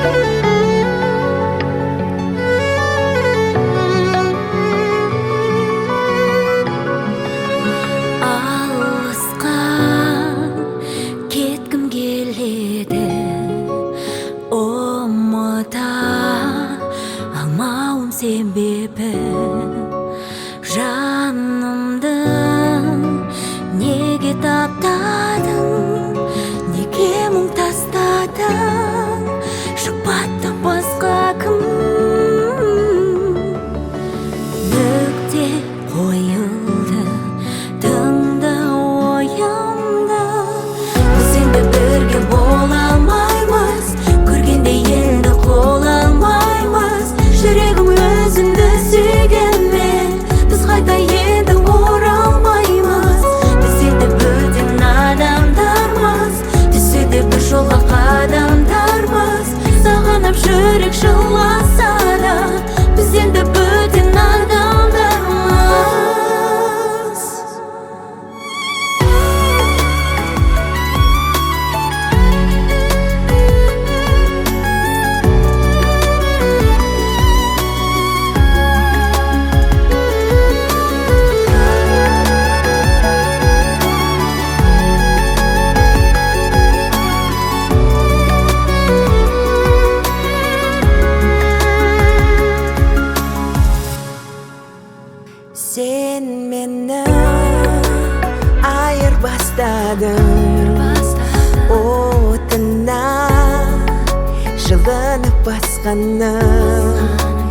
Себебі жанымды неге таптадың, неге мұң тастадың, жұбатты басқа кім? Нүкте қойылды, тыңда ойымды. Біз енді бірге бола алмаймыз, көргенде енді қола алмаймыз. Жүрегім өзіңді сүйгенмен, біз қайта енді оралмаймыз. Біз енді бөтен адамдармыз, түседі бір жолға қадамдармыз. Сағынып жүрек жыласа да, біз енді бөтен адамдармыз. Sen meni ayırбастадың, отына жылынып басқаның.